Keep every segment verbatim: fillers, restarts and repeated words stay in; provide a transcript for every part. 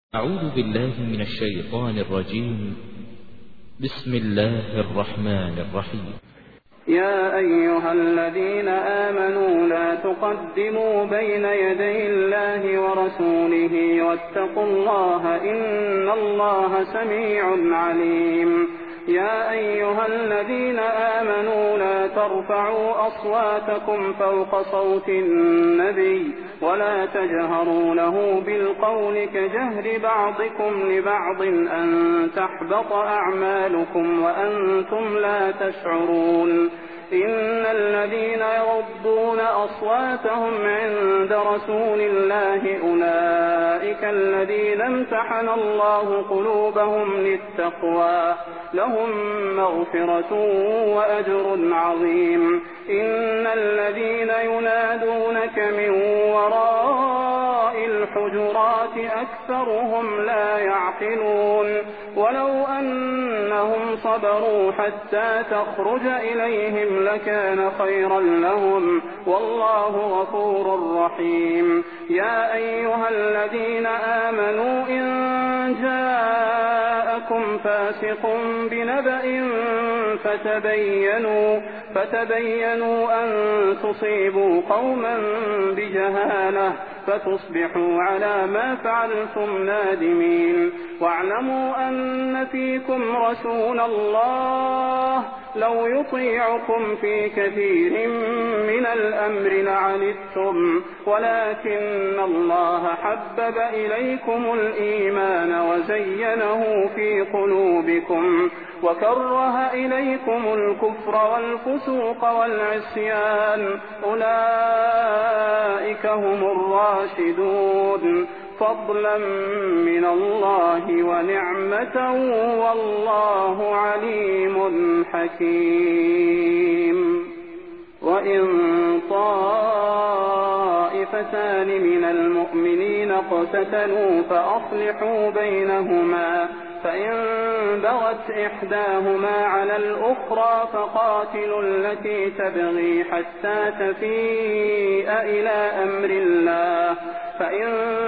أعوذ بالله من الشيطان الرجيم. بسم الله الرحمن الرحيم. يا أيها الذين آمنوا لا تقدموا بين يدي الله ورسوله واتقوا الله إن الله سميع عليم. يا أيها الذين آمنوا لا ترفعوا أصواتكم فوق صوت النبي ولا تجهروا له بالقول كجهر بعضكم لبعض أن تحبط أعمالكم وأنتم لا تشعرون. إن الذين يغضون أصواتهم عند رسول الله أولئك الذين امتحن الله قلوبهم للتقوى لهم مغفرة وأجر عظيم. إن الذين ينادونك من وراء الحجرات أكثرهم لا يعقلون. ولو أنهم صبروا حتى تخرج إليهم لكان خيرا لهم والله غفور رحيم. يا أيها الذين آمنوا إن جاءكم فاسق بنبأ فتبينوا فتبينوا أن تصيبوا قوما بجهالة فتصبحوا على ما فعلتم نادمين. واعلموا أن فيكم رسول الله لو يطيعكم في كثير من الأمر لعنتم ولكن الله حبب إليكم الإيمان وزينه في قلوبكم وكره إليكم الكفر والفسوق والعصيان أولئك هم الراشدون فضلا من الله ونعمة والله عليم حكيم. وإن طائفتان من المؤمنين اقتتلوا فأصلحوا بينهما فإن بغت إحداهما على الأخرى فقاتلوا التي تبغي حتى تفيء إلى أمر الله فإن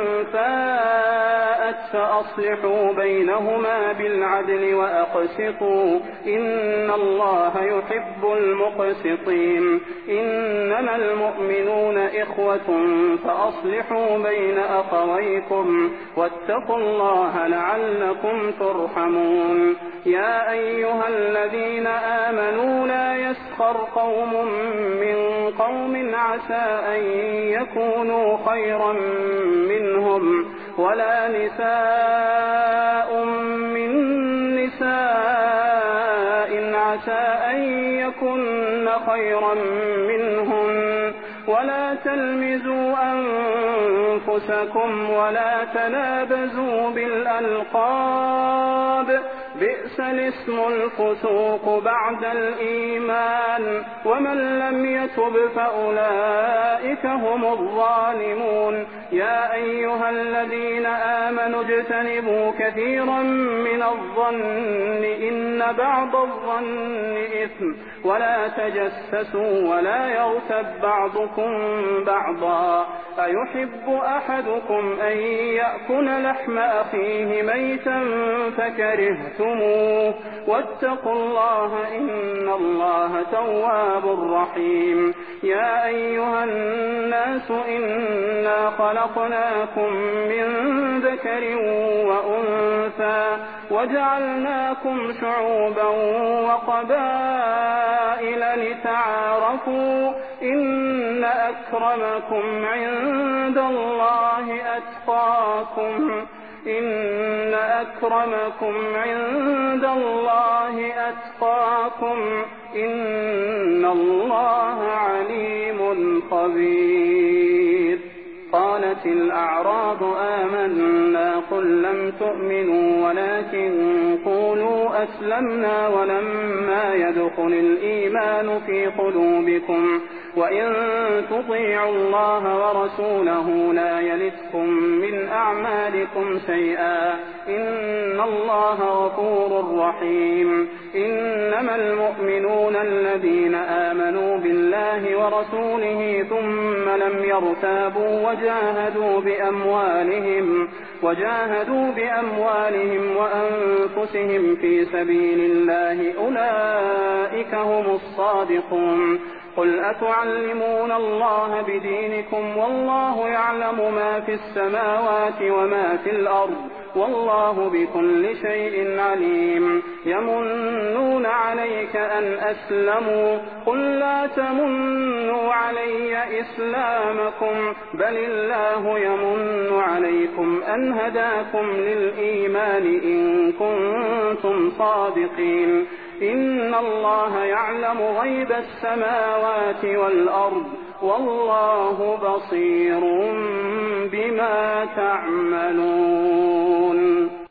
فاءت فأصلحوا بينهما بالعدل وأقسطوا إن الله يحب المقسطين. إنما المؤمنون إخوة فأصلحوا بين أخويكم واتقوا الله لعلكم ترحمون. يا أيها الذين آمنوا لا يسخر قوم من قوم عسى أن يكونوا خيرا منهم ولا نساء من نساء عسى أن يكن خيرا منهن ولا تلمزوا أنفسكم ولا تنابزوا بالألقاب بئس الاسم الفسوق بعد الإيمان ومن لم يتب فأولئك هم الظالمون. يا أيها الذين آمنوا اجتنبوا كثيرا من الظن إن بعض الظن إثم ولا تجسسوا ولا يغتب بعضكم بعضا أيحب أحدكم أن يأكل لحم أخيه ميتا فكرهتموه واتقوا الله إن الله تواب رحيم. يا أيها الناس إنا خلقناكم من ذكر وأنثى وجعلناكم شعوبا وقبائل لتعارفوا إن أكرمكم عند الله أتقاكم إن أكرمكم عند الله أتقاكم إن الله عليم خبير. قالت الأعراب آمنا قل لم تؤمنوا ولكن قولوا أسلمنا ولما يدخل الإيمان في قلوبكم وإن تطيعوا الله ورسوله لا يلتكم من أعمالكم شيئا إن الله غفور رحيم. إنما المؤمنون الذين آمنوا بالله ورسوله ثم لم يرتابوا وجاهدوا بأموالهم وجاهدوا بأموالهم وأنفسهم في سبيل الله أولئك هم الصادقون. قل أتعلمون الله بدينكم والله يعلم ما في السماوات وما في الأرض والله بكل شيء عليم. يمنون عليك أن أسلموا قل لا تمنوا علي إسلامكم بل الله يمن عليكم أن هداكم للإيمان إن كنتم صادقين. إن الله يعلم غيب السماوات والأرض والله بصير بما تعملون.